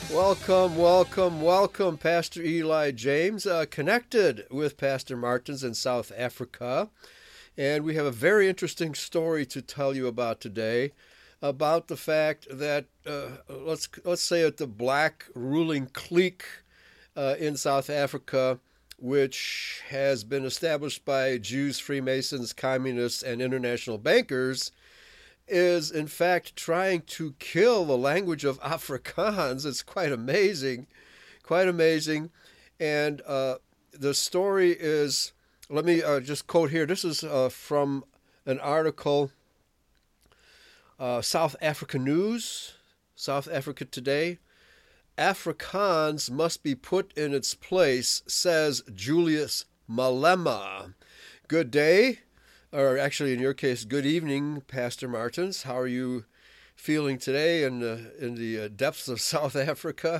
Welcome, welcome, welcome, Pastor Eli James, connected with Pastor Martins in South Africa. And we have a very interesting story to tell you about today about the fact that, let's say it, the black ruling clique in South Africa, which has been established by Jews, Freemasons, communists, and international bankers, is in fact trying to kill the language of Afrikaans. It's quite amazing, quite amazing. And the story is, let me just quote here. This is from an article, South Africa News, South Africa Today. Afrikaans must be put in its place, says Julius Malema. Good day, or actually in your case, good evening, Pastor Martins. How are you feeling today in the depths of South Africa?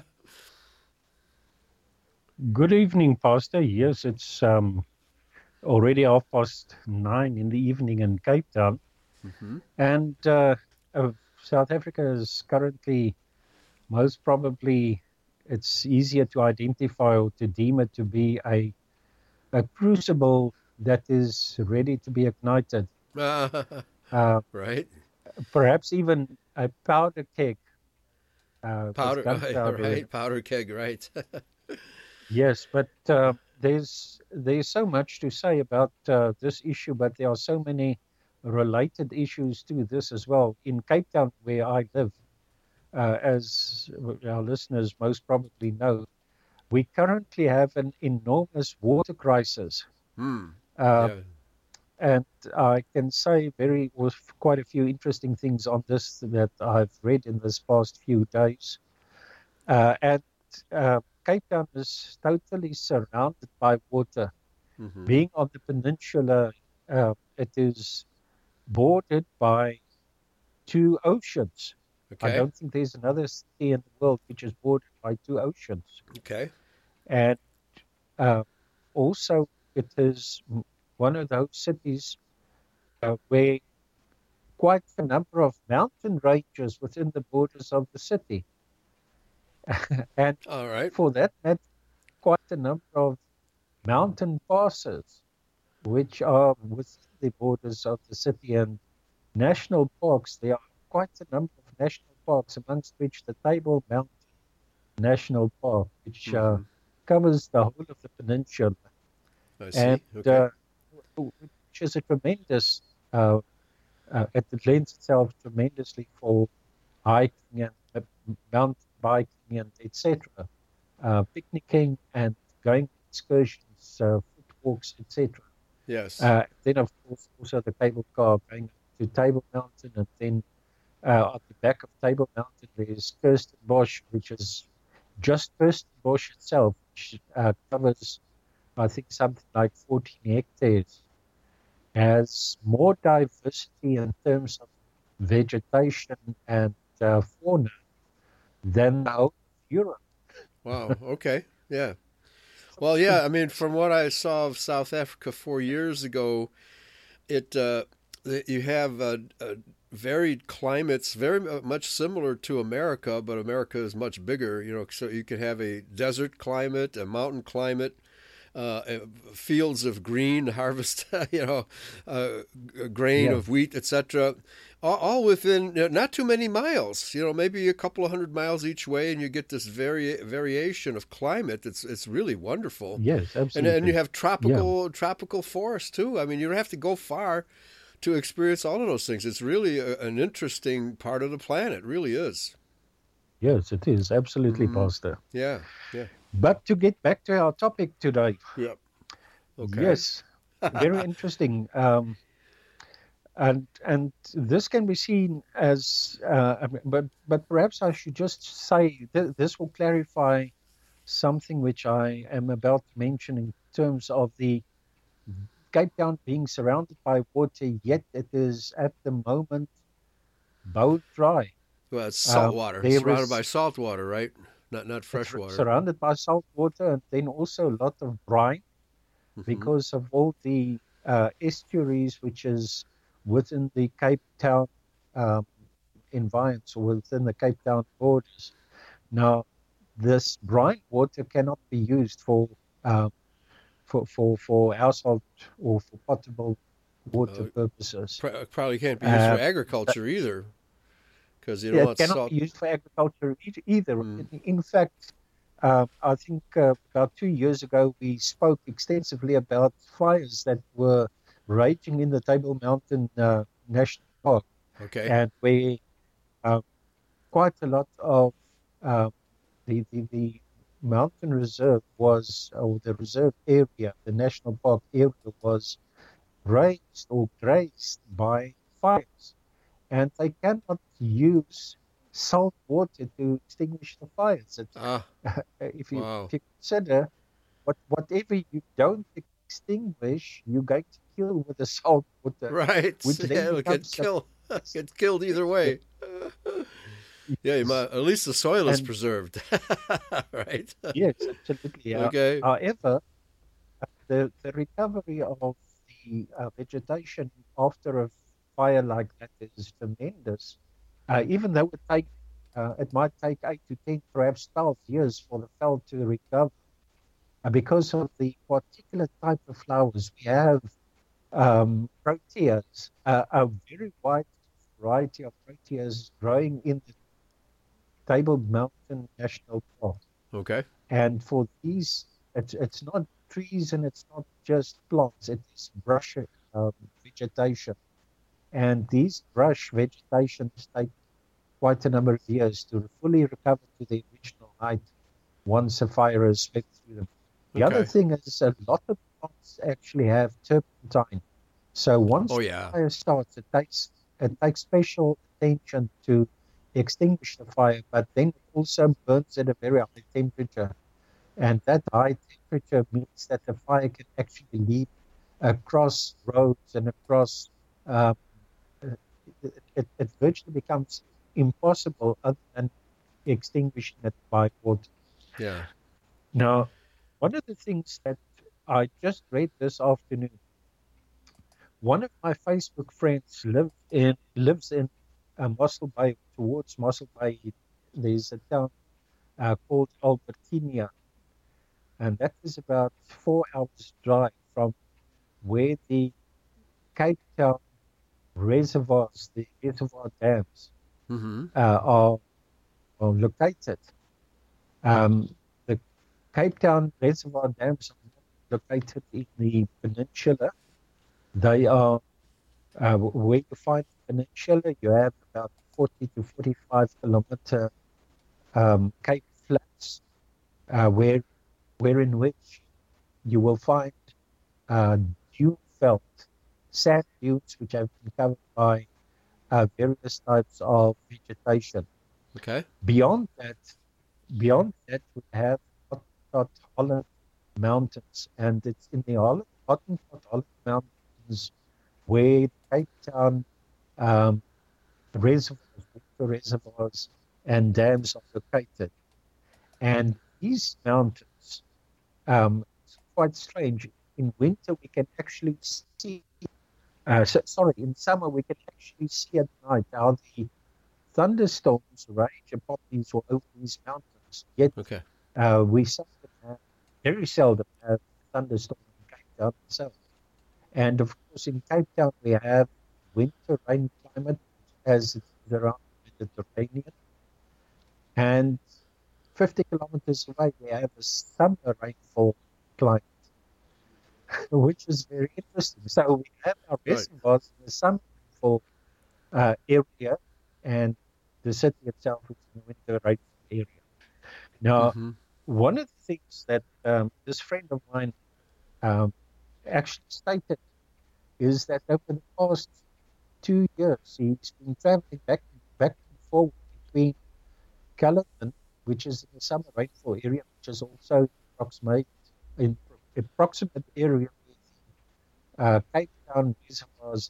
Good evening, Pastor. Yes, it's already 9:30 in the evening in Cape Town, Mm-hmm. and South Africa is currently most probably it's easier to identify or to deem it to be a crucible that is ready to be ignited. Uh, Right. Perhaps even a powder keg with Powder, gunpowder in right? it. Powder keg, right? Yes, but there's so much to say about this issue, but there are so many related issues to this as well. In Cape Town, where I live, as our listeners most probably know, we currently have an enormous water crisis, Hmm. uh, Yeah. and I can say very with quite a few interesting things on this that I've read in this past few days. And Cape Town is totally surrounded by water. Mm-hmm. Being on the peninsula, it is bordered by two oceans. I Okay. don't think there's another city in the world which is bordered by two oceans. Okay. And uh, also, it is one of those cities where quite a number of mountain ranges within the borders of the city. And All right. for that matter, quite a number of mountain passes which are within the borders of the city and national parks. There are quite a number of national parks, amongst which the Table Mountain National Park, which Mm-hmm. covers the whole of the peninsula, I and see. Okay. which is a tremendous, uh, it lends itself tremendously for hiking and mountain biking and etc., picnicking and going on excursions, foot walks, etc. Yes. Then, of course, also the cable car going to Table Mountain, and then on the back of Table Mountain, there is Kirstenbosch, which is just Kirstenbosch itself, which covers, I think, something like 14 hectares, has more diversity in terms of vegetation and fauna than the whole of Europe. Wow. Okay. Yeah. Well, yeah. I mean, from what I saw of South Africa 4 years ago, it you have varied climates, very much similar to America, but America is much bigger. So you could have a desert climate, a mountain climate, uh, fields of green, harvest, uh, grain Yeah, of wheat, etc. All within not too many miles. Maybe a couple of 100 miles each way, and you get this variation of climate. It's really wonderful, yes, and you absolutely. have Yeah, tropical forests too. I mean, you don't have to go far to experience all of those things. It's really an interesting part of the planet. It really is. yes, it is absolutely, Hmm. Pastor. Yeah. Yeah. But to get back to our topic today, Yep. Okay. yes, very interesting. And this can be seen as, but perhaps I should just say this will clarify something which I am about to mention in terms of the Cape Town being surrounded by water, yet it is at the moment bone dry. Well, it's salt water. It's There surrounded by is salt water, right? Not fresh water. surrounded by salt water, and then also a lot of brine Hmm. because of all the estuaries which is within the Cape Town um, environs or within the Cape Town borders. Now, this brine water cannot be used um, for household or for potable water Uh, purposes. Probably can't be used for Uh, but agriculture either, because you don't it want cannot be salt. used for agriculture either. Mm. In fact, I think about 2 years ago we spoke extensively about fires that were raging in the Table Mountain National Park, Okay. and where uh, quite a lot of uh, the mountain reserve was, or the reserve area, the national park area was raised or grazed by fires, and they cannot use salt water to extinguish the fires. Ah, If wow. you consider whatever you don't extinguish, you're going to kill with the salt water, Right. which then Yeah, it'll get becomes a killed. pest. Get killed either Yeah, way. Yeah, you yes. might, at least the soil is And preserved. Right. yes, absolutely. Okay. However, the recovery of the vegetation after a fire like that is tremendous. Even though it might take 8 to 10, perhaps 12 years for the fell to recover, because of the particular type of flowers we have, proteas, a very wide variety of proteas growing in the Table Mountain National Park. Okay. And for these, it's not trees and it's not just plants, it is brush vegetation. And these brush vegetations take quite a number of years to fully recover to their original height once a fire has swept through them. The other Okay. thing is a lot of plants actually have turpentine. So once Oh, the yeah. fire starts, it takes special attention to extinguish the fire, but then it also burns at a very high temperature. And that high temperature means that the fire can actually leap across roads and across, um, it virtually becomes impossible other than extinguishing it by water. Yeah. Now, one of the things that I just read this afternoon, one of my Facebook friends lives in Mossel Bay, towards Mossel Bay. There's a town called Albertinia, and that is about 4 hours drive from where the Cape Town reservoirs, the reservoir dams, Mm-hmm. are located. Um, the Cape Town reservoir dams are not located in the peninsula. They are where you find the peninsula. You have about 40 to 45 kilometer Cape Flats, where in which you will find uh, dune felt sand dunes which have been covered by various types of vegetation. Okay. Beyond that, beyond that, we have Hottentot Holland Mountains, and it's in the Hottentot Holland Mountains where the Cape Town um, reservoirs, water reservoirs, and dams are located. And these mountains, it's quite strange. In winter, we can actually see, sorry, in summer, we can actually see at night how the thunderstorms rage upon these or over these mountains. Yet Okay. we seldom have, very seldom have thunderstorms in Cape Town itself. And of course, in Cape Town, we have winter rain climate as it is around the Mediterranean. And 50 kilometers away, we have a summer rainfall climate, which is very interesting. So we have our Right. reservoirs in the summer rainfall area, and the city itself is in the winter rainfall area. Now, Mm-hmm. one of the things that this friend of mine um, actually stated is that over the past 2 years, he's been traveling back and forth between Cullinan, which is in the summer rainfall area, which is also approximate in approximate area with Cape Town reservoirs,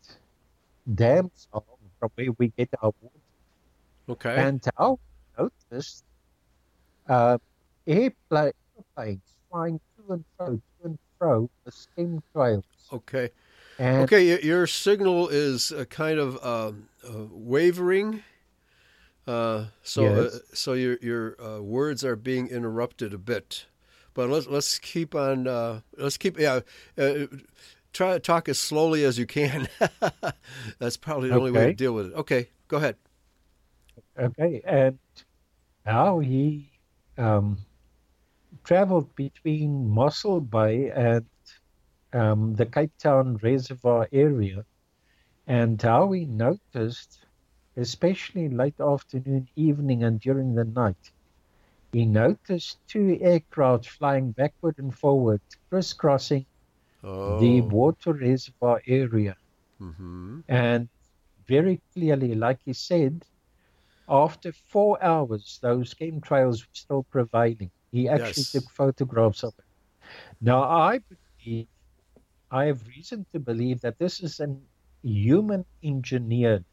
dams are from where we get our water. Okay. And how we noticed uh, airplanes flying to and fro the chemtrails. Okay. And Okay. Your signal is kind of wavering. Yes. So your words are being interrupted a bit, but let's keep on. Let's keep Uh, try to talk as slowly as you can. That's probably the only way to Okay. deal with it. Okay, go ahead. Okay. And now he um, traveled between Mossel Bay and the Cape Town Reservoir area, and how he noticed, especially late afternoon, evening, and during the night, he noticed two aircraft flying backward and forward, crisscrossing the Oh. water reservoir area. Mm-hmm. And very clearly, like he said, after 4 hours, those chemtrails were still prevailing. He actually Yes. took photographs of it. Now, I believe, I have reason to believe that this is an human engineered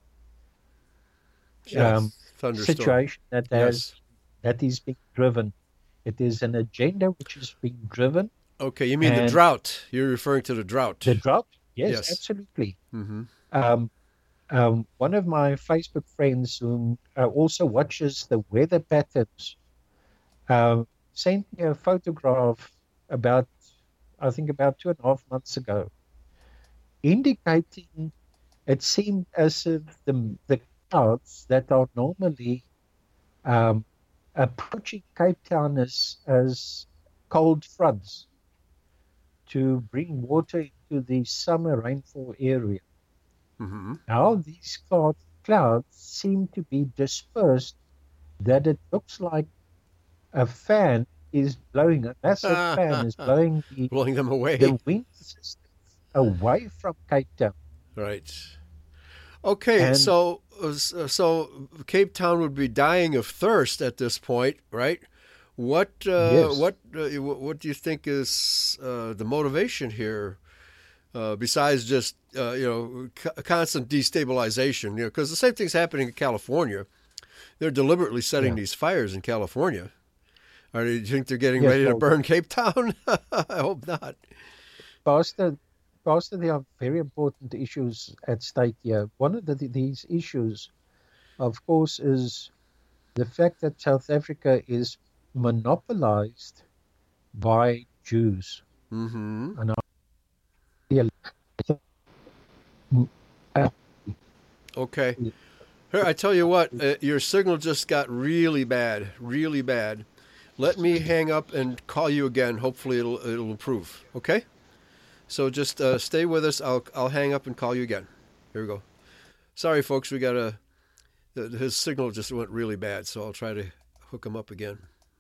Yes. Thunderstorm. situation Yes. that is being driven. It is an agenda which is being driven, Okay, you mean the and drought? You're referring to the drought. the drought, yes, Yes. absolutely. Mm-hmm. Um, one of my Facebook friends who also watches the weather patterns um, sent me a photograph about, I think, about 2.5 months ago, indicating it seemed as if the clouds that are normally um, approaching Cape Town as cold fronts to bring water into the summer rainfall area. Mm-hmm. Now these clouds seem to be dispersed, that it looks like a fan is blowing, a massive fan is blowing Blowing them the away. wind systems away from Cape Town. Right. Okay, And so Cape Town would be dying of thirst at this point, right? yes, What do you think is the motivation here, besides just constant destabilization? Because the same thing's happening in California. They're deliberately setting yeah, these fires in California. Or do you think they're getting yes, ready to well, burn Cape Town? I hope not. Pastor, Pastor, there are very important issues at stake here. One of these issues, of course, is the fact that South Africa is monopolized by Jews. Mm-hmm. And I uh, Okay. Here, I tell you what, your signal just got really bad, really bad. Let me hang up and call you again. Hopefully, it'll improve. Okay. So just stay with us. I'll hang up and call you again. Here we go. Sorry, folks. We got his signal just went really bad, so I'll try to hook him up again.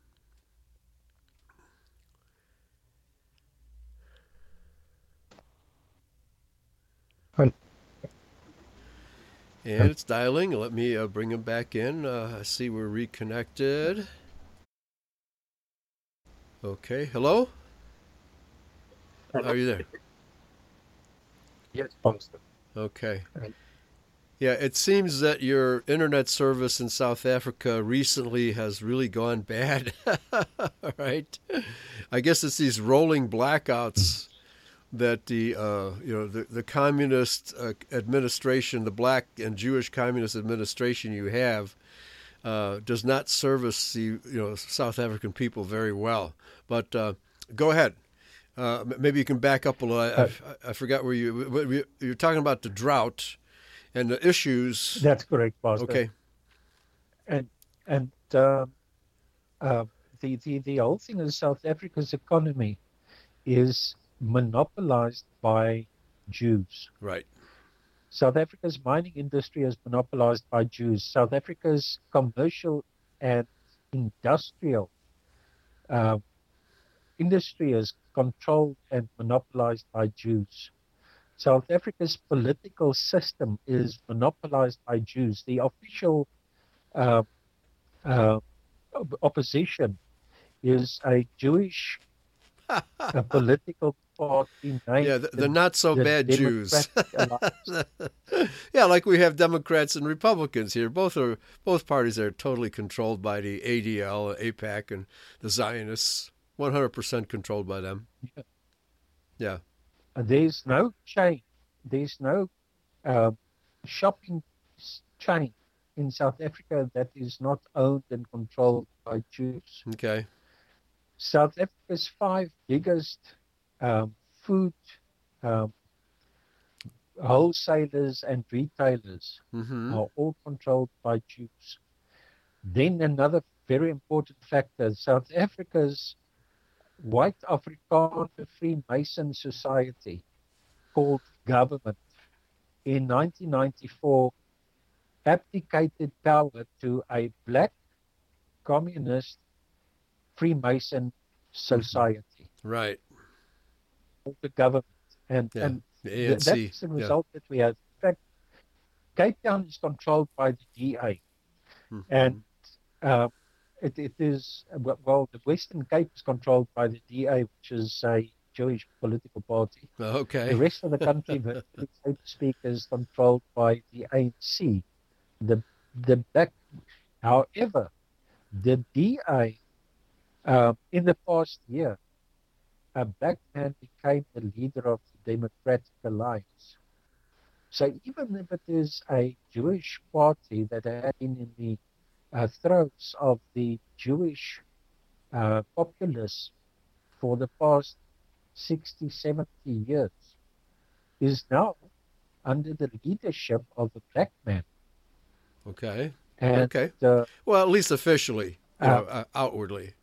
And it's dialing. Let me bring him back in. I see we're reconnected. Okay. Hello? Are you there? yes, Pastor. Okay. And Yeah, it seems that your internet service in South Africa recently has really gone bad. Right? I guess it's these rolling blackouts that the communist administration, the black and Jewish communist administration you have, does not service the South African people very well. But go ahead. Maybe you can back up a little. uh, I forgot where you're talking about the drought and the issues. that's correct, Pastor. Okay. And and uh, the whole thing is South Africa's economy is monopolized by Jews. Right. South Africa's mining industry is monopolized by Jews. South Africa's commercial and industrial uh, industry is controlled and monopolized by Jews. South Africa's political system is monopolized by Jews. The official uh, uh, opposition is a Jewish political party named Yeah, the not so the bad Jews. Democratic Alliance. Yeah, like we have Democrats and Republicans here. Both parties are totally controlled by the ADL, APAC, and the Zionists. 100% controlled by them. Yeah. And there's no chain, there's no uh, shopping chain in South Africa that is not owned and controlled by Jews. Okay. South Africa's 5 biggest food um, wholesalers and retailers Mm-hmm. are all controlled by Jews. Then another very important factor, South Africa's white Afrikaner Freemason Society, called government, in 1994 abdicated power to a black communist Freemason society, Right. the government. And, Yeah. and The that's ANC. the Yeah. result that we have. In fact, Cape Town is controlled by the DA. Mm-hmm. And uh, it is, well, the Western Cape is controlled by the DA, which is a Jewish political party. The Okay. rest of the country, virtually, so to speak, is controlled by the ANC. The black, however, the DA, in the past year, a black man became the leader of the Democratic Alliance. So even if it is a Jewish party that had been in the throats of the Jewish populace for the past 60, 70 years, is now under the leadership of a black man. Okay. And Okay. Well, at least officially, outwardly.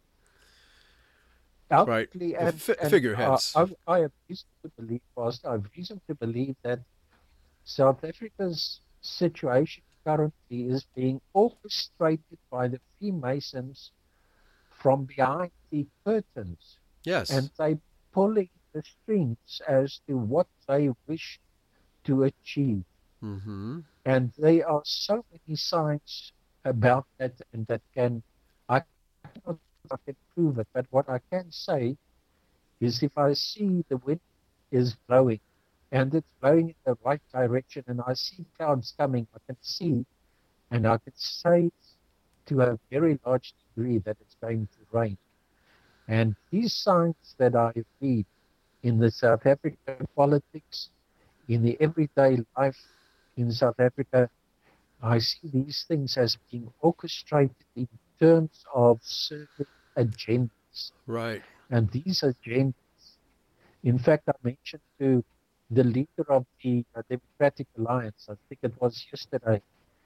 Right. outwardly, and Figureheads. I have reason to believe, Pastor, I have reason to believe that South Africa's situation currently is being orchestrated by the Freemasons from behind the curtains, Yes. and they pulling the strings as to what they wish to achieve. Mm-hmm. And there are so many signs about that, and that I cannot I can prove it, but what I can say is if I see the wind is blowing and it's blowing in the right direction and I see clouds coming, I can see and I can say to a very large degree that it's going to rain. And these signs that I read in the South African politics, in the everyday life in South Africa, I see these things as being orchestrated in terms of certain agendas. Right. And these agendas, in fact, I mentioned to the leader of the Democratic Alliance, I think it was yesterday,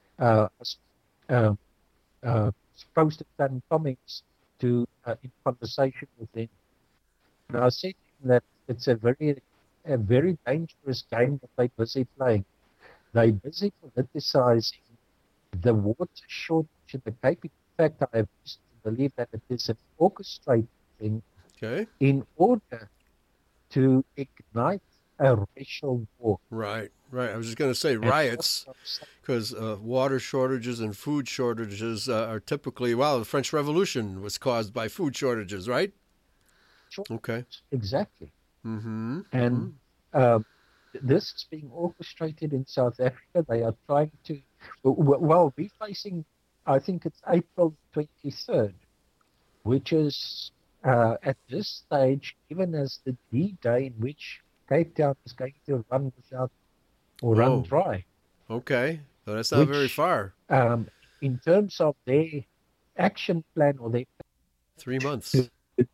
uh, supposed to send comments to in conversation with them. And I said to him that it's a very dangerous game that they're busy playing. They're busy politicizing the water shortage in the Cape. In fact, I have reason to believe that it is an orchestrated thing in order to ignite a racial war. Right, right. I was just going to say riots, because water shortages and food shortages are typically, the French Revolution was caused by food shortages, right? Okay. Exactly. Mm-hmm. And this is being orchestrated in South Africa. They are trying to, we're facing, I think it's April 23rd, which is at this stage given as the D-Day in which Cape Town is going to run without or run dry. Okay. So that's not very far. In terms of their action plan or their 3 months.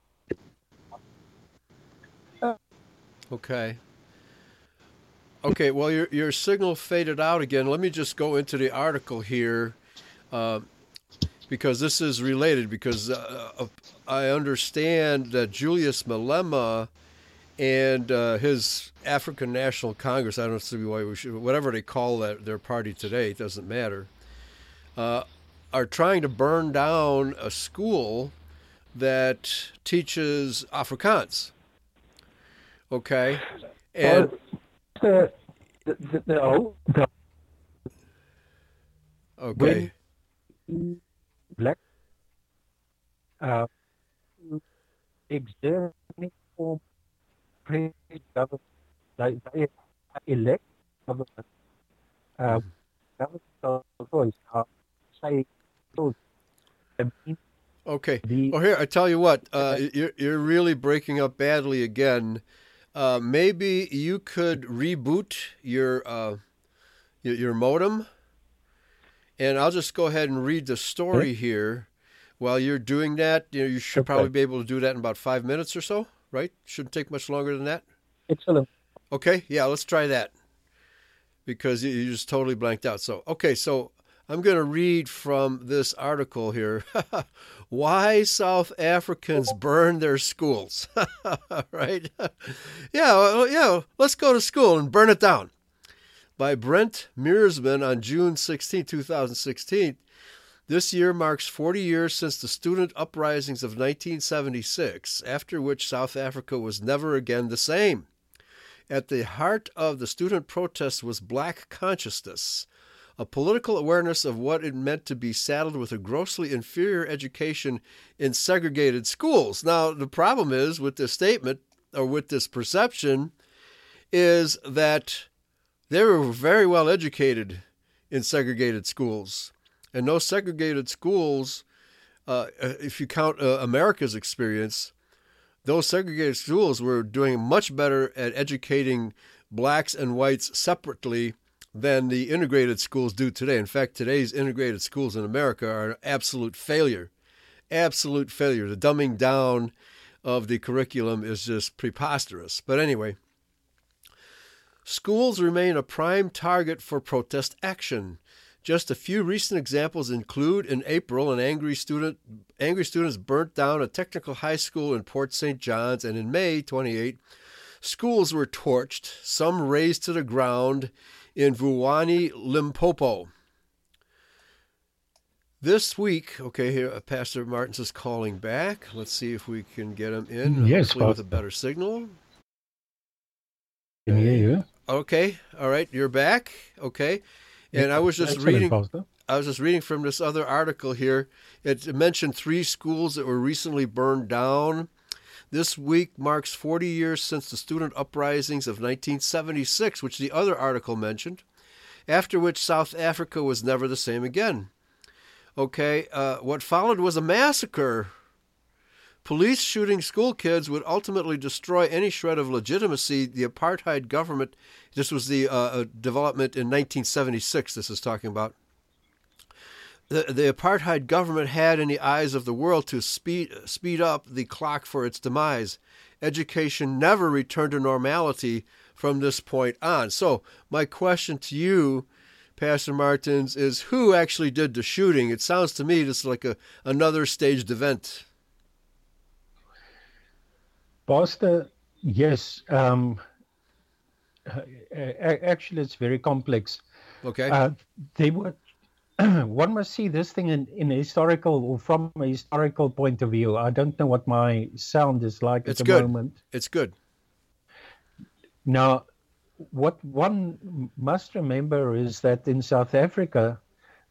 Okay. Okay, well, your signal faded out again. Let me just go into the article here because this is related, because I understand that Julius Malema and his African National Congress, I don't see why we should, whatever they call their party today, it doesn't matter, are trying to burn down a school that teaches Afrikaans. Okay. And okay. Black exerting form government, they elect government, government of choice. Say, okay. Well, here I tell you what, you're really breaking up badly again. Maybe you could reboot your modem And I'll just go ahead and read the story here. While you're doing that, you should probably be able to do that in about 5 minutes or so, right? Shouldn't take much longer than that. Excellent. Okay, yeah, let's try that because you just totally blanked out. So I'm going to read from this article here. Why South Africans burn their schools, right? Yeah, let's go to school and burn it down. By Brent Meersman on June 16, 2016. This year marks 40 years since the student uprisings of 1976, after which South Africa was never again the same. At the heart of the student protests was black consciousness, a political awareness of what it meant to be saddled with a grossly inferior education in segregated schools. Now, the problem is with this statement, or with this perception, is that they were very well educated in segregated schools. And those segregated schools, if you count America's experience, those segregated schools were doing much better at educating blacks and whites separately than the integrated schools do today. In fact, today's integrated schools in America are an absolute failure. Absolute failure. The dumbing down of the curriculum is just preposterous. But anyway, schools remain a prime target for protest action. Just a few recent examples include, in April, angry students burnt down a technical high school in Port St. John's, and in May 28, schools were torched, some razed to the ground in Vuwani, Limpopo. This week, okay, here Pastor Martins is calling back. Let's see if we can get him in. Yes, hopefully with a better signal. Can hear you. Okay, all right, you're back. Okay. And I was just reading from this other article here. It mentioned 3 schools that were recently burned down. This week marks 40 years since the student uprisings of 1976, which the other article mentioned, after which South Africa was never the same again. Okay, what followed was a massacre. Police shooting school kids would ultimately destroy any shred of legitimacy the apartheid government, this was the development in 1976 this is talking about, the apartheid government had in the eyes of the world to speed up the clock for its demise. Education never returned to normality from this point on. So my question to you, Pastor Martins, is who actually did the shooting? It sounds to me just like another staged event. Pastor, yes. Actually, it's very complex. Okay. They were. One must see this thing in a historical or from a historical point of view. I don't know what my sound is like at the moment. It's good. Now, what one must remember is that in South Africa,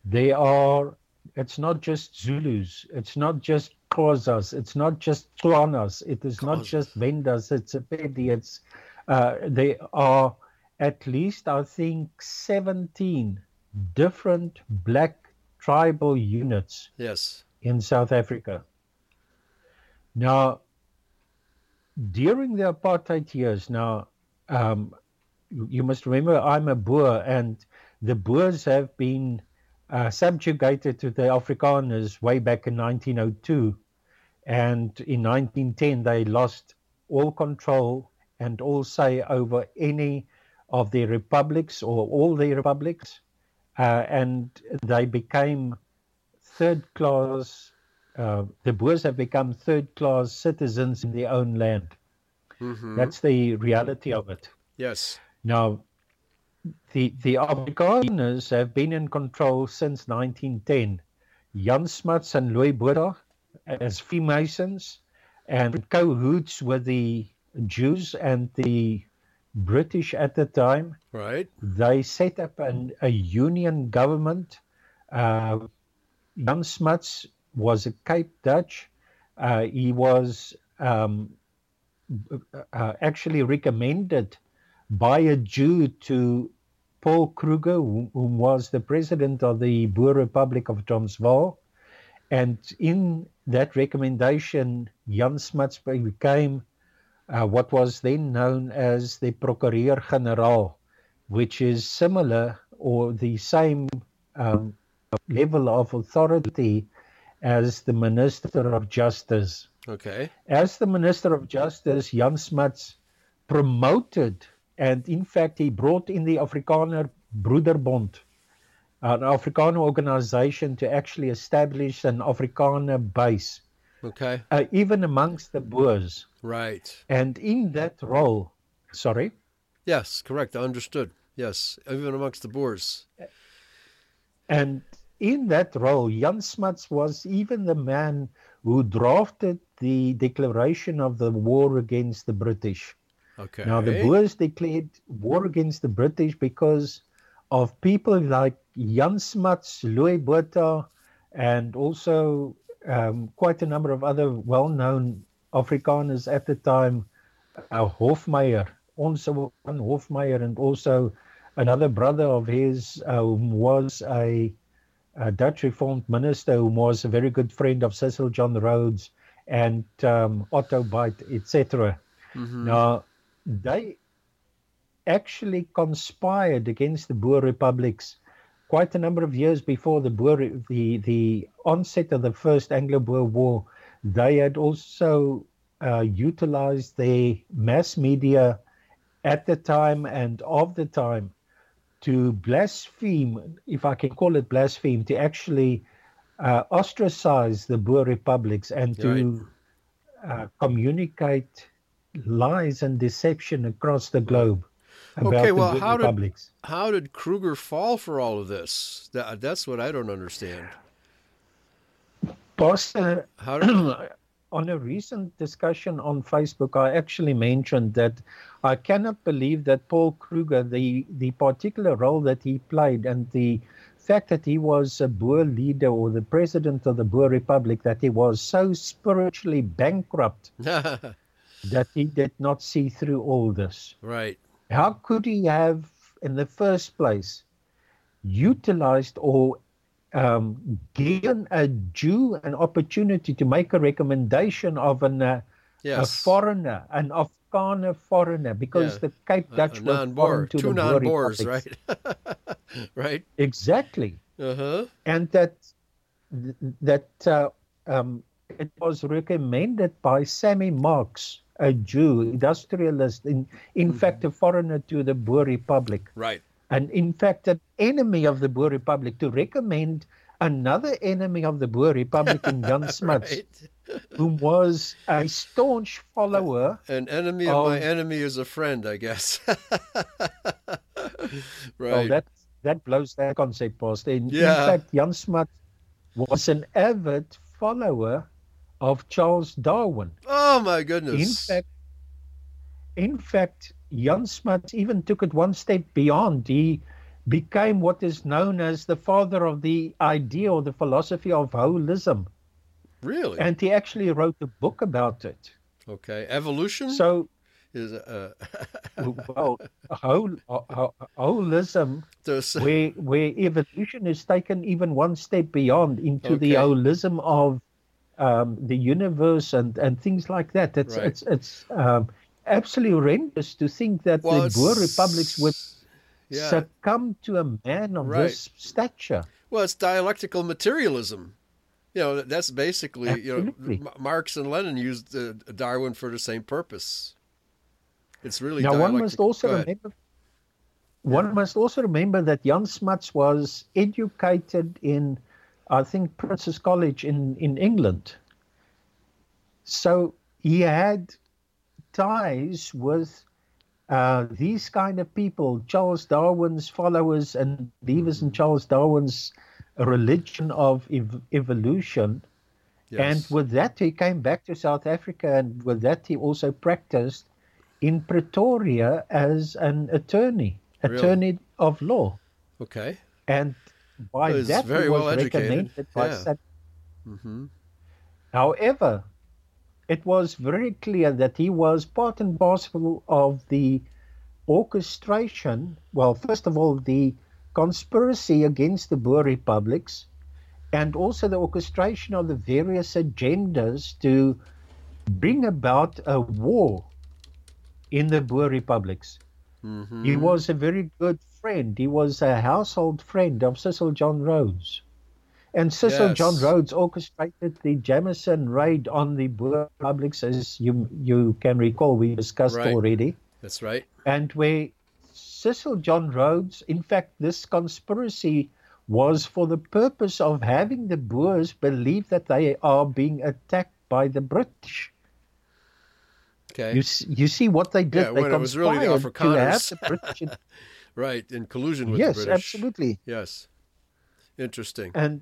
it's not just Zulus, it's not just Xhosas, it's not just Tswanas, it is not just Vendas, it's a Pedi, they are at least, I think, 17 different black tribal units in South Africa. Now, during the apartheid years, you must remember I'm a Boer, and the Boers have been subjugated to the Afrikaners way back in 1902. And in 1910, they lost all control and all say over any of their republics or all their republics. And they became third class, the Boers have become third class citizens in their own land. Mm-hmm. That's the reality of it. Yes. Now, the Afrikaners have been in control since 1910. Jan Smuts and Louis Botha as Freemasons and cahoots with the Jews and the British at the time. Right. They set up a union government. Jan Smuts was a Cape Dutch. He was actually recommended by a Jew to Paul Kruger, who was the president of the Boer Republic of Transvaal. And in that recommendation, Jan Smuts became what was then known as the Procureur-Generaal, which is similar or the same level of authority as the Minister of Justice. Okay. As the Minister of Justice, Jan Smuts promoted, and in fact, he brought in the Afrikaner Broederbond, an Afrikaner organization, to actually establish an Afrikaner base, Okay. even amongst the Boers. Right. And in that role, sorry? Yes, correct. Understood. Yes, even amongst the Boers. And in that role, Jan Smuts was even the man who drafted the declaration of the war against the British. Okay. Now, the Boers declared war against the British because of people like Jan Smuts, Louis Botha, and also quite a number of other well-known Afrikaners at the time, Hofmeyer, also one Hofmeyer, and also another brother of his who was a Dutch Reformed minister, who was a very good friend of Cecil John Rhodes and Otto Beit, etc. Mm-hmm. Now, they actually conspired against the Boer republics quite a number of years before the onset of the First Anglo-Boer War. They had also utilized their mass media at the time and of the time to blaspheme, if I can call it blaspheme, to actually ostracize the Boer republics and to communicate lies and deception across the globe about Okay, the well, Boer republics. How did Kruger fall for all of this? That's what I don't understand. Pastor, on a recent discussion on Facebook, I actually mentioned that I cannot believe that Paul Kruger, the particular role that he played, and the fact that he was a Boer leader or the president of the Boer Republic, that he was so spiritually bankrupt that he did not see through all this. Right. How could he have, in the first place, utilized or given a Jew an opportunity to make a recommendation of a foreigner, an Afrikaner foreigner, because the Cape Dutch were foreign to the Boer non-Boers, republics. right? Right. Exactly. Uh-huh. And that it was recommended by Sammy Marks, a Jew, industrialist, in fact, a foreigner to the Boer Republic. Right. And in fact, an enemy of the Boer Republic, to recommend another enemy of the Boer Republic in Jan Smuts, who was a staunch follower. An enemy of my enemy is a friend, I guess. Right. Well, that blows that concept, Pastor. In fact, Jan Smuts was an avid follower of Charles Darwin. Oh, my goodness. In fact, Jan Smuts even took it one step beyond. He became what is known as the father of the idea or the philosophy of holism. Really? And he actually wrote a book about it. Okay. Evolution? So, is well, holism, where evolution is taken even one step beyond into the holism of the universe and things like that. It's absolutely horrendous to think that the Boer republics would succumb to a man of this stature. Well, it's dialectical materialism. You know, that's basically, Absolutely. Marx and Lenin used Darwin for the same purpose. It's really now dialectical. One must also remember that Jan Smuts was educated in, I think, Prince's College in England. So he had ties with these kind of people, Charles Darwin's followers and believers in Charles Darwin's religion of evolution. Yes. And with that, he came back to South Africa, and with that, he also practiced in Pretoria as an attorney of law. Okay. And by that, very he was well educated. recommended by However, it was very clear that he was part and parcel of the orchestration, well, first of all, the conspiracy against the Boer republics, and also the orchestration of the various agendas to bring about a war in the Boer republics. Mm-hmm. He was a very good friend. He was a household friend of Cecil John Rhodes. And Cecil John Yes. Rhodes orchestrated the Jameson raid on the Boer republics, as you can recall, we discussed Right. already. That's right. And where Cecil John Rhodes, in fact, this conspiracy was for the purpose of having the Boers believe that they are being attacked by the British. Okay. You see what they did? Yeah, They when it was really the conspired to have Afrikaners. the British. Right, in collusion with the Yes, British. absolutely. Yes. Interesting. And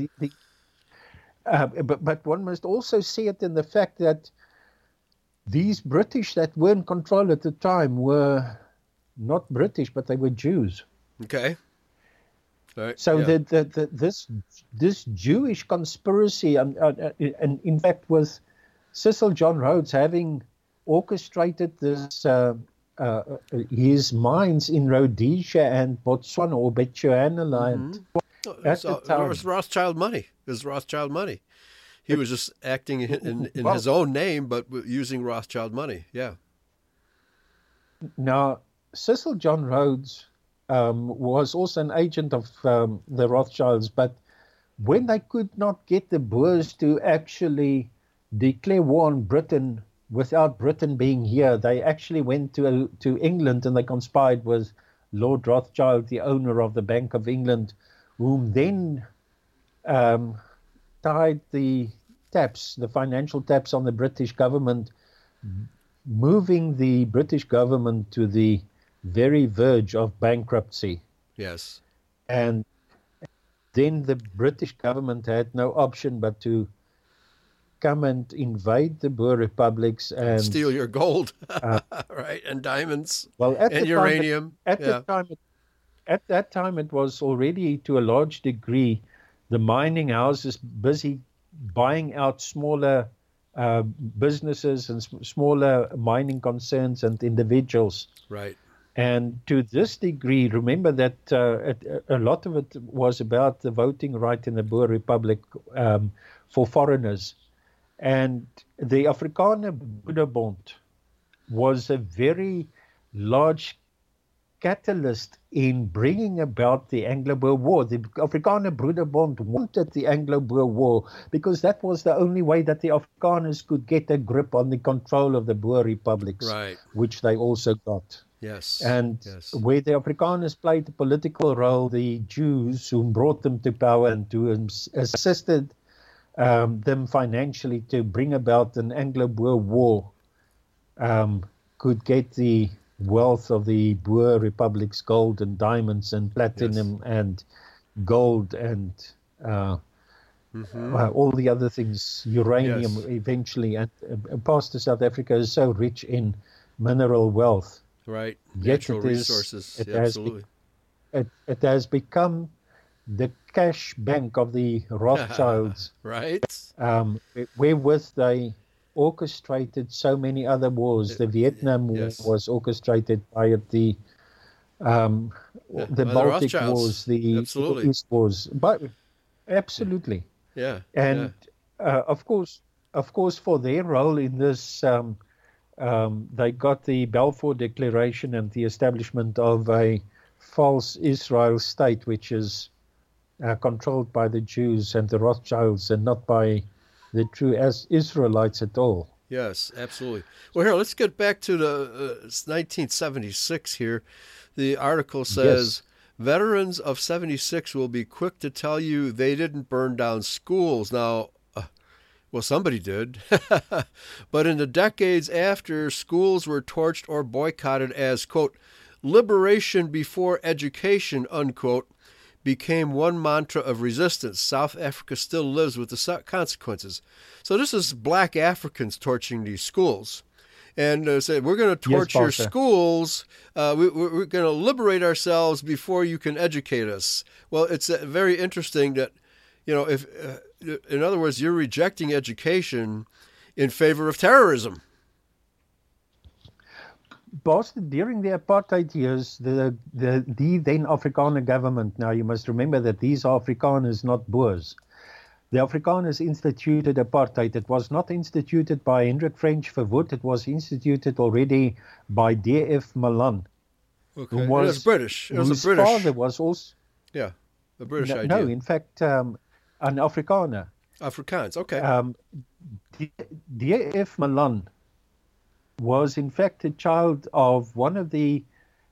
but one must also see it in the fact that these British that were in control at the time were not British, but they were Jews. Okay. Right. So yeah. this Jewish conspiracy, and in fact, with Cecil John Rhodes having orchestrated this, his mines in Rhodesia and Botswana or Bechuanaland at the It time. was Rothschild money. It was Rothschild money. He was just acting in Well, his own name, but using Rothschild money. Yeah. Now, Cecil John Rhodes was also an agent of the Rothschilds, but when they could not get the Boers to actually declare war on Britain without Britain being here, they actually went to England and they conspired with Lord Rothschild, the owner of the Bank of England, whom then tied the financial taps on the British government, moving the British government to the very verge of bankruptcy. Yes. And then the British government had no option but to come and invade the Boer republics and steal your gold, right, and diamonds, well, and uranium. At that time, it was already to a large degree the mining houses busy buying out smaller businesses and smaller mining concerns and individuals. Right. And to this degree, remember that a lot of it was about the voting right in the Boer Republic for foreigners. And the Afrikaner Broederbond was a very large catalyst in bringing about the Anglo-Boer War. The Afrikaner Broederbond wanted the Anglo-Boer War because that was the only way that the Afrikaners could get a grip on the control of the Boer republics, right, which they also got. Yes. And yes. where the Afrikaners played a political role, the Jews who brought them to power and who assisted them financially to bring about an Anglo-Boer War could get the wealth of the Boer republics, gold and diamonds and platinum and gold and all the other things, uranium eventually, and past to South Africa is so rich in mineral wealth. Right, Yet natural resources, absolutely. It has become the cash bank of the Rothschilds, right? Wherewith they orchestrated so many other wars. The Vietnam War was orchestrated by the Baltic Wars, the East Wars, but absolutely, yeah. And of course, for their role in this, they got the Balfour Declaration and the establishment of a false Israel state, which is controlled by the Jews and the Rothschilds and not by the true Israelites at all. Yes, absolutely. Well, here, let's get back to the 1976 here. The article says, veterans of 76 will be quick to tell you they didn't burn down schools. Now, well, somebody did. But in the decades after, schools were torched or boycotted as, quote, liberation before education, unquote, became one mantra of resistance. South Africa still lives with the consequences. So this is black Africans torching these schools. And said, we're going to torch your schools. We're going to liberate ourselves before you can educate us. Well, it's very interesting that, if, in other words, you're rejecting education in favor of terrorism. Boston, during the apartheid years, the then Afrikaner government, now you must remember that these are Afrikaners, not Boers. The Afrikaners instituted apartheid. It was not instituted by Hendrik French Verwoerd. It was instituted already by D.F. Malan. Okay. It was British. It was a British. Father was also... Yeah, the British idea. No, in fact, an Afrikaner. Afrikaans, okay. D.F. Malan was in fact a child of one of the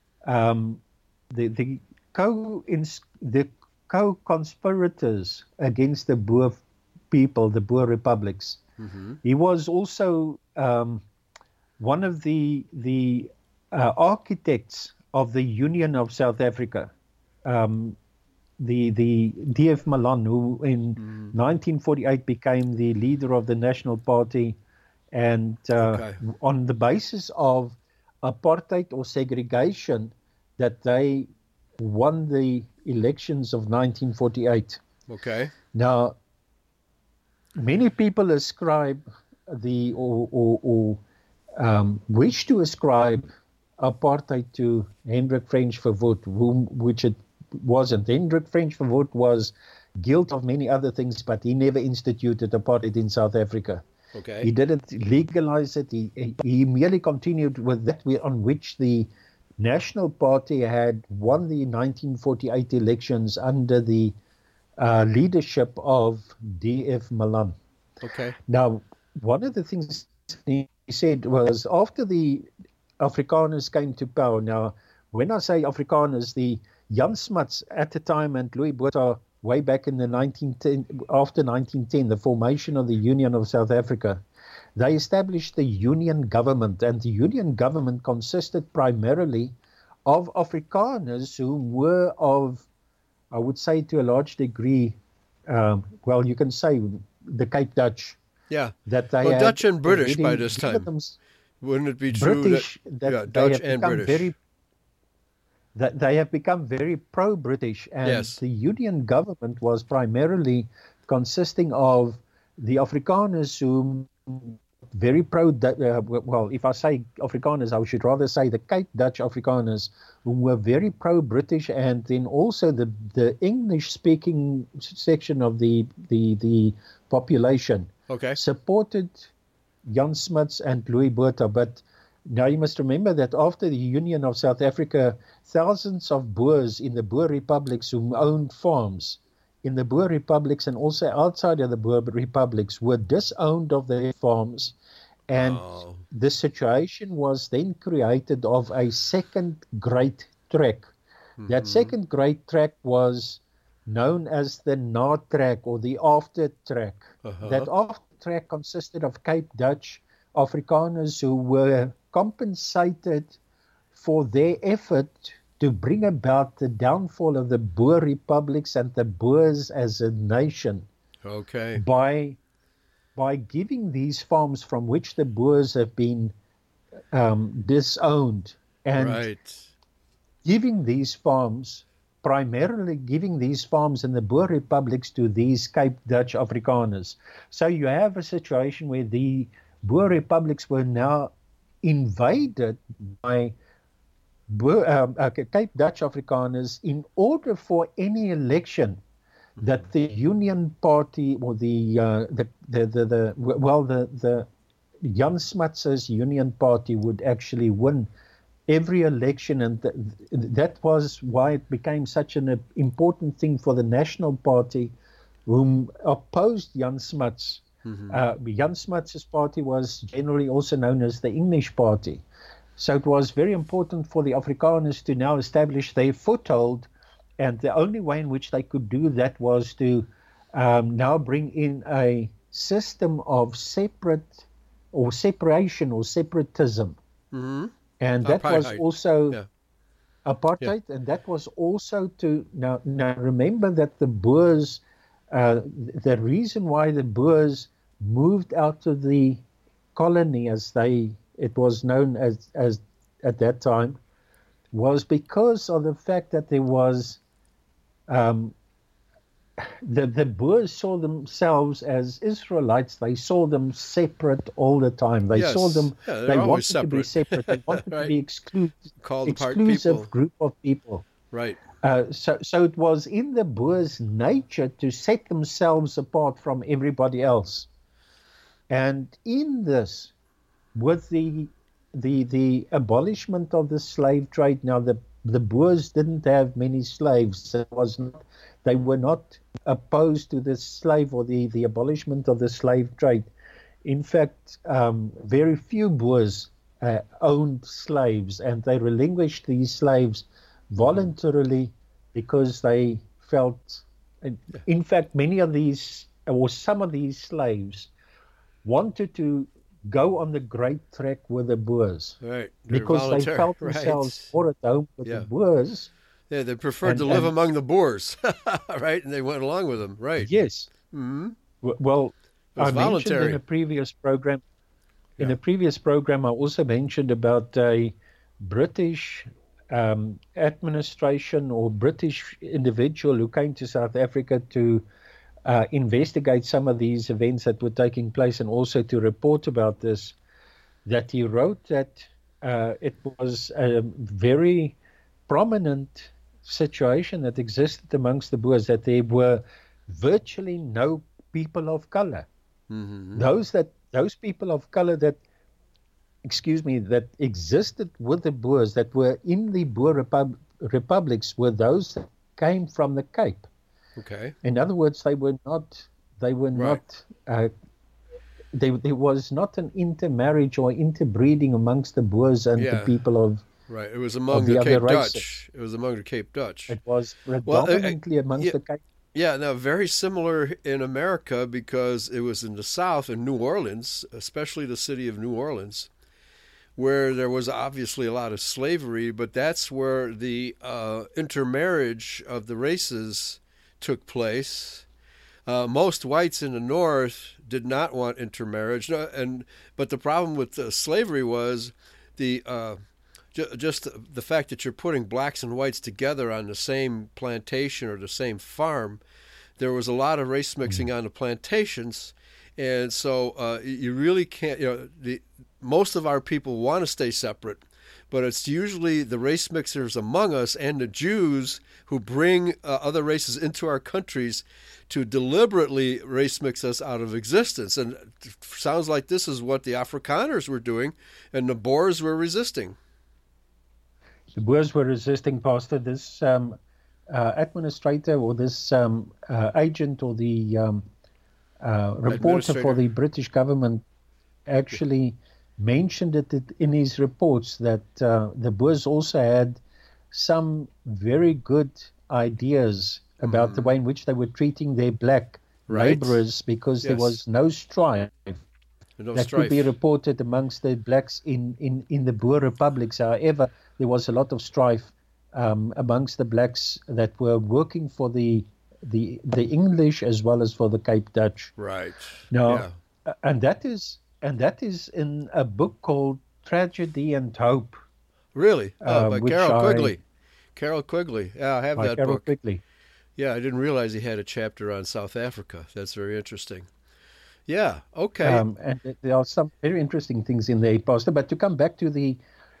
co-conspirators against the Boer people, the Boer republics. Mm-hmm. He was also one of the architects of the Union of South Africa. The D.F. Malan, who in 1948 became the leader of the National Party, and on the basis of apartheid or segregation, that they won the elections of 1948. Okay. Now, many people ascribe wish to ascribe apartheid to Hendrik French Verwoerd, which it wasn't. Hendrik French Verwoerd was guilty of many other things, but he never instituted apartheid in South Africa. Okay. He didn't legalize it. He merely continued with that on which the National Party had won the 1948 elections under the leadership of D.F. Malan. Okay. Now, one of the things he said was after the Afrikaners came to power. Now, when I say Afrikaners, the Jan Smuts at the time and Louis Botha way back in the after 1910, the formation of the Union of South Africa, they established the Union government, and the Union government consisted primarily of Afrikaners who were of, I would say to a large degree, well, you can say the Cape Dutch. Yeah. That they Dutch and British by this time. Wouldn't it be true British, that Dutch and British? That they have become very pro-British, and yes. The Union government was primarily consisting of the Afrikaners who very well, if I say Afrikaners, I should rather say the Cape Dutch Afrikaners, who were very pro-British, and then also the English-speaking section of the population supported Jan Smuts and Louis Botha. But now you must remember that after the Union of South Africa, thousands of Boers in the Boer republics who owned farms in the Boer republics and also outside of the Boer republics were disowned of their farms. And the situation was then created of a second great track. Mm-hmm. That second great track was known as the na-track or the after track. That after track consisted of Cape Dutch Afrikaners who were compensated for their effort to bring about the downfall of the Boer republics and the Boers as a nation. Okay. By giving these farms from which the Boers have been disowned and giving these farms, primarily giving these farms in the Boer republics to these Cape Dutch Afrikaners. So you have a situation where the Boer republics were now invaded by Cape Dutch Afrikaners in order for any election that the Union Party or the Jan Smuts' Union Party would actually win every election, and that was why it became such an important thing for the National Party, whom opposed Jan Smuts. Jan Smuts' party was generally also known as the English Party. So it was very important for the Afrikaners to now establish their foothold, and the only way in which they could do that was to now bring in a system of separation or separatism. Mm-hmm. And that was also apartheid, and that was also to now remember that the Boers, the reason why the Boers moved out of the colony, as it was known as at that time, was because of the fact that there was the Boers saw themselves as Israelites. They saw them separate all the time. They saw them. They wanted to be separate. They wanted to be exclusive group of people. Right. So it was in the Boers' nature to set themselves apart from everybody else. And in this, with the abolishment of the slave trade, now the Boers didn't have many slaves. It was not they were not opposed to the slave or the abolishment of the slave trade. In fact, very few Boers owned slaves, and they relinquished these slaves voluntarily because they felt, in fact, many of these, or some of these slaves wanted to go on the great trek with the Boers, right? because they felt themselves more at home with the Boers. Yeah, they preferred to live among the Boers, right? And they went along with them, right? Yes. Mm-hmm. Well, I voluntary. mentioned in a previous program. In a previous program, I also mentioned about a British administration or British individual who came to South Africa to investigate some of these events that were taking place, and also to report about this, that he wrote that it was a very prominent situation that existed amongst the Boers, that there were virtually no people of color. Mm-hmm. Those people of color that existed with the Boers, that were in the Boer republics, were those that came from the Cape. Okay. In other words, there was not an intermarriage or interbreeding amongst the Boers and the people of right. It was among the Cape Dutch. It was among the Cape Dutch. It was predominantly amongst the Cape. Yeah, now very similar in America, because it was in the South, in New Orleans, especially the city of New Orleans, where there was obviously a lot of slavery, but that's where the intermarriage of the races took place. Most whites in the North did not want intermarriage, but the problem with slavery was just the fact that you're putting blacks and whites together on the same plantation or the same farm. There was a lot of race mixing on the plantations, and so you really can't. Most of our people want to stay separate, but it's usually the race mixers among us and the Jews who bring other races into our countries to deliberately race mix us out of existence. And it sounds like this is what the Afrikaners were doing, and the Boers were resisting. The Boers were resisting, Pastor. This administrator, or this agent, or the reporter for the British government actually mentioned it in his reports, that the Boers also had some very good ideas about the way in which they were treating their black laborers, because there was no strife could be reported amongst the blacks in the Boer republics. However, there was a lot of strife amongst the blacks that were working for the English as well as for the Cape Dutch. Right. Now, and that is in a book called Tragedy and Hope. Really? By Carroll Quigley. Carroll Quigley. Yeah, I have that Carroll book. Quigley. Yeah, I didn't realize he had a chapter on South Africa. That's very interesting. Yeah, okay. And there are some very interesting things in there, Pastor. But to come back to the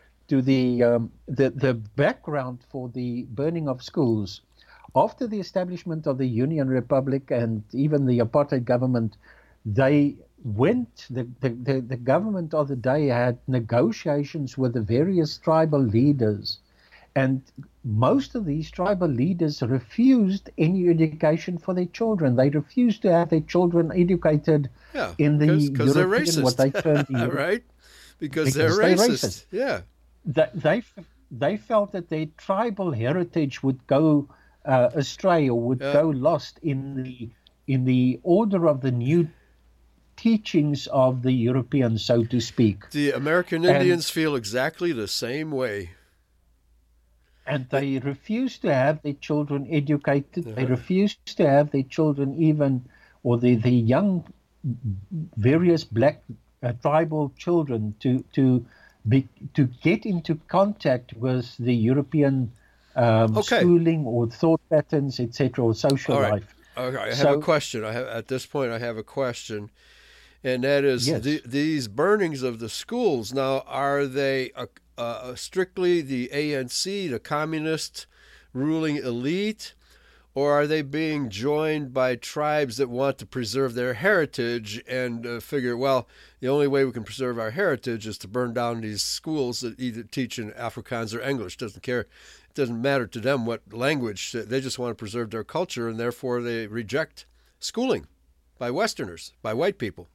background for the burning of schools, after the establishment of the Union Republic and even the apartheid government, the government of the day had negotiations with the various tribal leaders, and most of these tribal leaders refused any education for their children. They refused to have their children educated in the European, what they termed right? Because they're racist. Yeah. They felt that their tribal heritage would go astray, or would go lost in the order of the new teachings of the Europeans, so to speak. The American Indians feel exactly the same way. And they refused to have their children educated. They refused to have their children or the young, various black tribal children to get into contact with the European schooling or thought patterns, etc., or social life. Okay, I have a question. At this point, I have a question, and that is these burnings of the schools. Now, are they strictly the ANC, the communist ruling elite, or are they being joined by tribes that want to preserve their heritage and figure, well, the only way we can preserve our heritage is to burn down these schools that either teach in Afrikaans or English, doesn't care. doesn't matter to them what language. They just want to preserve their culture, and therefore they reject schooling by Westerners, by white people.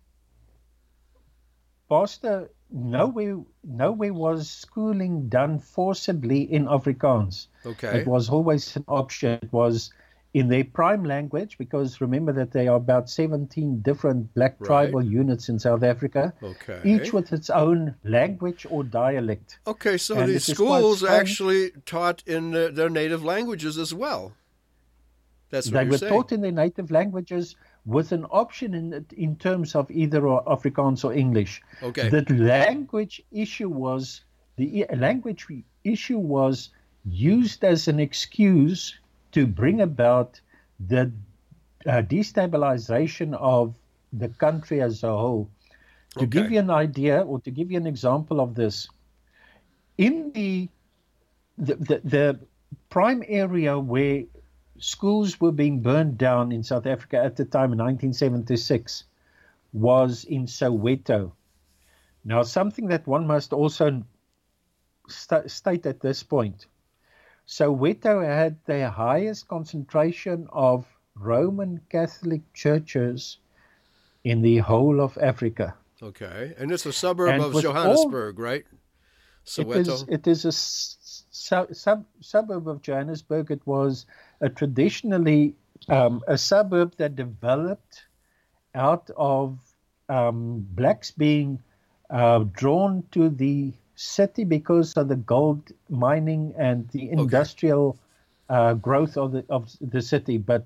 Pastor, nowhere was schooling done forcibly in Afrikaans. Okay. It was always an option. It was in their prime language, because remember that there are about 17 different black tribal units in South Africa, Okay. each with its own language or dialect. Okay, so And these it is quite schools strange. actually taught in their native languages as well. That's what They you're were saying. taught in their native languages with an option in terms of either Afrikaans or English. Okay. The language issue was used as an excuse to bring about the destabilization of the country as a whole. To give you an idea, or to give you an example of this, in the prime area where schools were being burned down in South Africa at the time in 1976 was in Soweto. Now, something that one must also state at this point, Soweto had the highest concentration of Roman Catholic churches in the whole of Africa. Okay, and it's a suburb And of with Johannesburg, right? Soweto. It is a suburb of Johannesburg. It was traditionally a suburb that developed out of blacks being drawn to the city because of the gold mining and the industrial growth of the city. But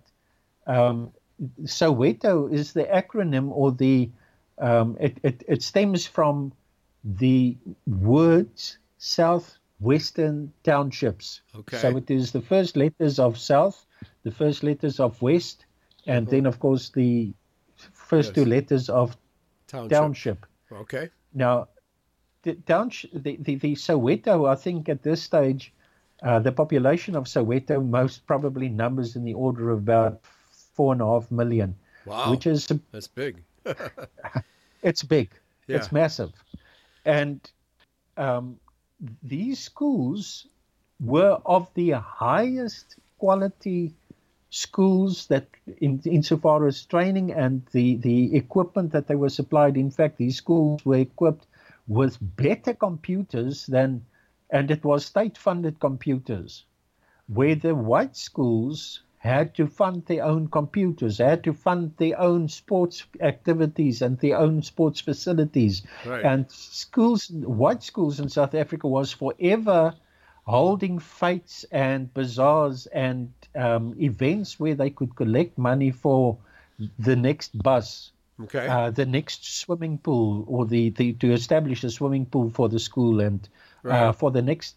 Soweto is the acronym, or it stems from the words Southwestern Townships. Okay. So it is the first letters of South, the first letters of West, and then, of course, the first two letters of Township. Okay. Now, the Soweto, I think at this stage, the population of Soweto most probably numbers in the order of about 4.5 million. Wow. Which is that's big. It's big. Yeah. It's massive. And these schools were of the highest quality schools that insofar as training and the equipment that they were supplied. In fact, these schools were equipped with better computers and it was state-funded computers, where the white schools had to fund their own computers, had to fund their own sports activities and their own sports facilities. Right. And white schools in South Africa was forever holding fetes and bazaars and events where they could collect money for the next bus, the next swimming pool, or to establish a swimming pool for the school, and for the next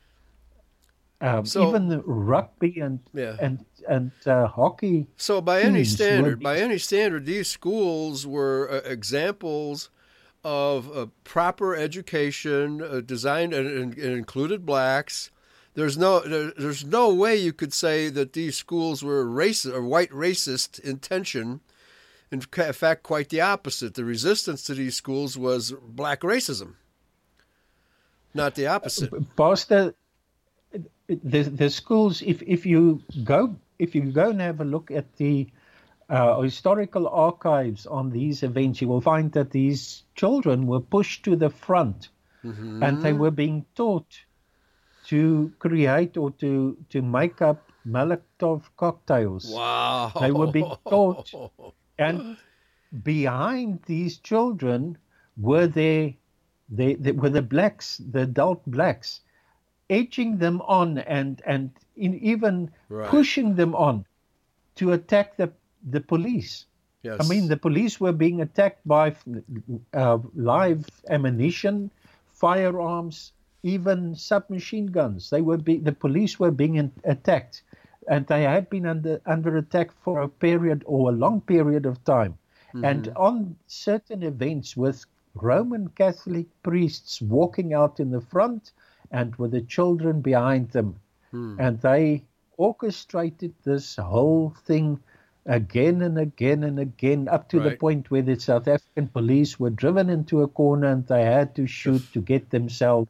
even rugby and hockey. So by any standard, these schools were examples of proper education, designed and included blacks. There's no way you could say that these schools were racist or white racist intention. In fact, quite the opposite. The resistance to these schools was black racism, not the opposite. Pastor, the schools, if you go and have a look at the historical archives on these events, you will find that these children were pushed to the front, and they were being taught to create or to make up Molotov cocktails. Wow! They were being taught, and behind these children were the blacks, the adult blacks, edging them on and even pushing them on to attack the police. Yes. I mean, the police were being attacked by live ammunition, firearms, even submachine guns. The police were being attacked, and they had been under attack for a period or a long period of time. And on certain events with Roman Catholic priests walking out in the front and with the children behind them. And they orchestrated this whole thing again and again and again, up to the point where the South African police were driven into a corner and they had to shoot to get themselves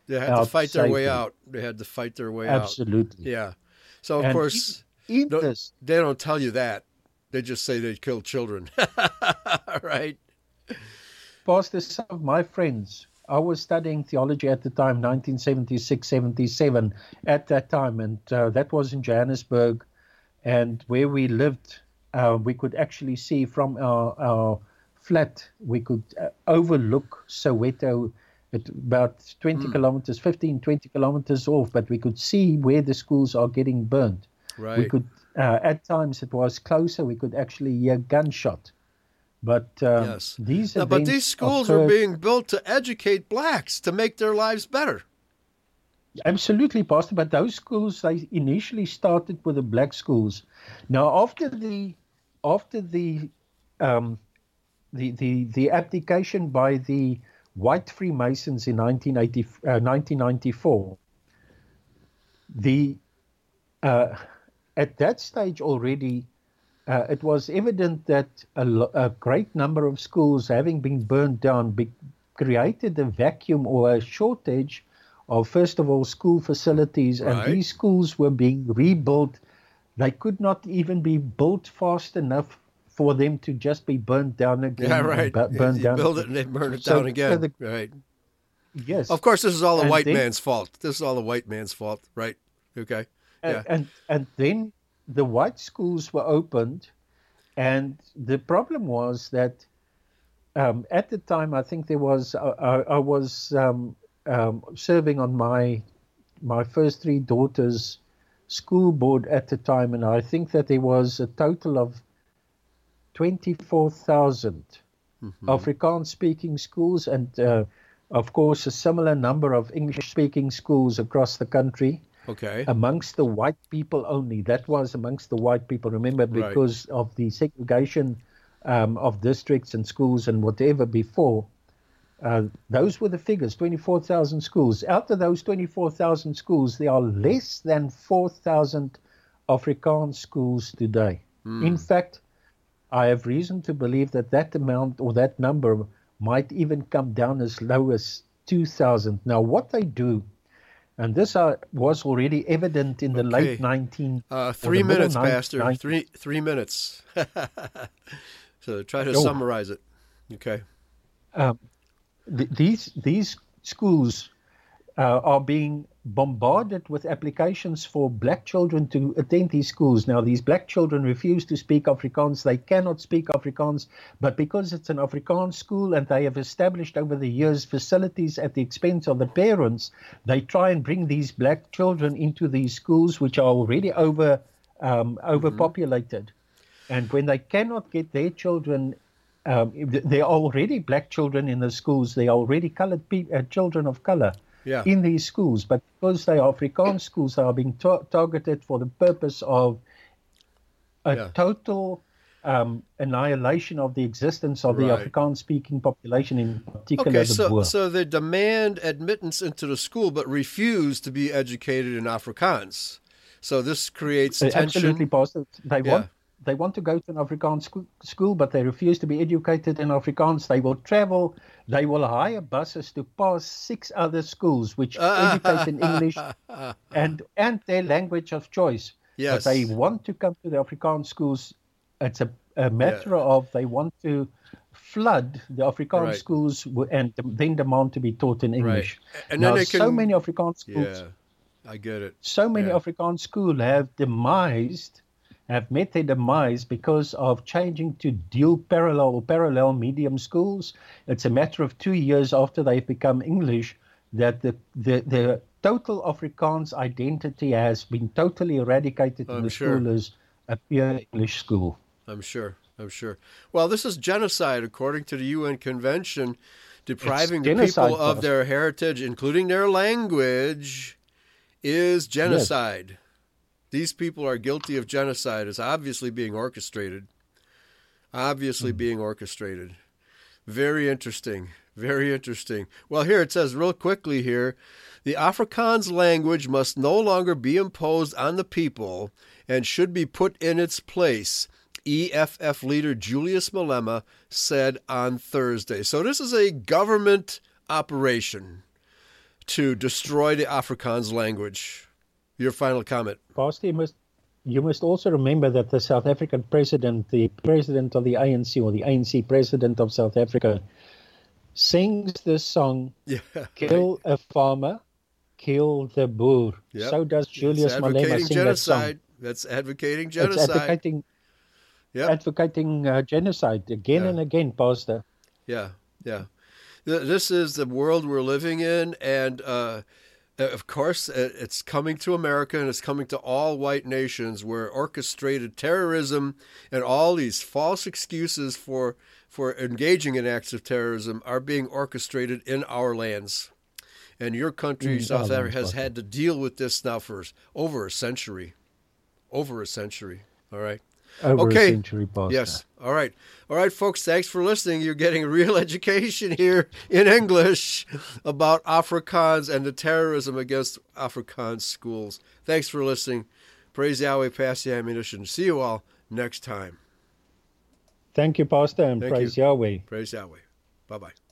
They had to out fight their way safely. out. They had to fight their way out. Absolutely. Yeah. So, of And course, in this, they don't tell you that. They just say they killed children. Right? Pastor, some of my friends, I was studying theology at the time, 1976, 77, at that time, and that was in Johannesburg. And where we lived, we could actually see from our flat, we could overlook Soweto at about 20 kilometers, 15, 20 kilometers off, but we could see where the schools are getting burned. Right. We could, at times it was closer, we could actually hear gunshot. But Yes. these Now, events but these schools were occurred- being built to educate blacks, to make their lives better. Absolutely, Pastor. But those schools, they initially started with the black schools. Now, after the application by the white Freemasons in 1994, at that stage already, it was evident that a great number of schools, having been burned down, created a vacuum or a shortage of, first of all, school facilities, Right. and these schools were being rebuilt. They could not even be built fast enough for them to just be burned down again. Yeah, right. Burned You down. build it and they burn it So- down again. so the- Right. Yes. Of course, this is all the And white then- man's fault. This is all the white man's fault, right? Okay. Yeah. And then the white schools were opened, and the problem was that at the time, I think there was I was serving on my first three daughters' school board at the time, and I think that there was a total of 24,000 Afrikaans-speaking schools, and of course a similar number of English-speaking schools across the country. Okay. Amongst the white people only. That was amongst the white people. Remember, Right. because of the segregation of districts and schools and whatever before, those were the figures, 24,000 schools. Out of those 24,000 schools, there are less than 4,000 Afrikaans schools today. In fact, I have reason to believe that that amount or that number might even come down as low as 2,000. Now, what they do, and this was already evident in the late 19... 3 minutes, middle Pastor. 19 Three minutes. So try to Oh. summarize it. Okay. These schools are being bombarded with applications for black children to attend these schools. Now, these black children refuse to speak Afrikaans. They cannot speak Afrikaans, but because it's an Afrikaans school and they have established over the years facilities at the expense of the parents, they try and bring these black children into these schools, which are already overpopulated. And when they cannot get their children, there are already black children in the schools. There are already colored children of color Yeah. in these schools. But because they are Afrikaans schools, they are being targeted for the purpose of a total annihilation of the existence of the Right. Afrikaans-speaking population, in particular Okay, the Boer. so they demand admittance into the school but refuse to be educated in Afrikaans. So this creates tension. Absolutely, Pastor. Yeah. They want to go to an Afrikaans school, but they refuse to be educated in Afrikaans. They will travel. They will hire buses to pass 6 other schools which educate in English and their language of choice. Yes. But they want to come to the Afrikaans schools. It's a matter of they want to flood the Afrikaans Right. schools and then demand to be taught in English. Right. And then now, they can... so many Afrikaans schools. Yeah, I get it. So many Yeah. Afrikaans schools have met their demise because of changing to dual parallel or parallel medium schools. It's a matter of 2 years after they've become English that the total Afrikaans identity has been totally eradicated in I'm the sure. school as a pure English school. I'm sure. Well, this is genocide according to the UN Convention, depriving the genocide, people of Pastor. their heritage, including their language, is genocide. These people are guilty of genocide. It's obviously being orchestrated. Being orchestrated. Very interesting. Very interesting. Well, here it says real quickly here, the Afrikaans language must no longer be imposed on the people and should be put in its place, EFF leader Julius Malema said on Thursday. So this is a government operation to destroy the Afrikaans language. Your final comment. Pastor, you must also remember that the South African president, the president of the ANC, or the ANC president of South Africa, sings this song, Kill a farmer, kill the boer. Yep. So does Julius Malema sing genocide. that song. That's advocating genocide. It's advocating genocide again and again, Pastor. Yeah. This is the world we're living in, and of course, it's coming to America, and it's coming to all white nations where orchestrated terrorism and all these false excuses for engaging in acts of terrorism are being orchestrated in our lands. And your country, South Africa, has had to deal with this now for over a century. All right. Over a century, Pastor. Yes. All right, folks. Thanks for listening. You're getting a real education here in English about Afrikaans and the terrorism against Afrikaans schools. Thanks for listening. Praise Yahweh, pass the ammunition. See you all next time. Thank you, Pastor, and praise Yahweh. Praise Yahweh. Bye-bye.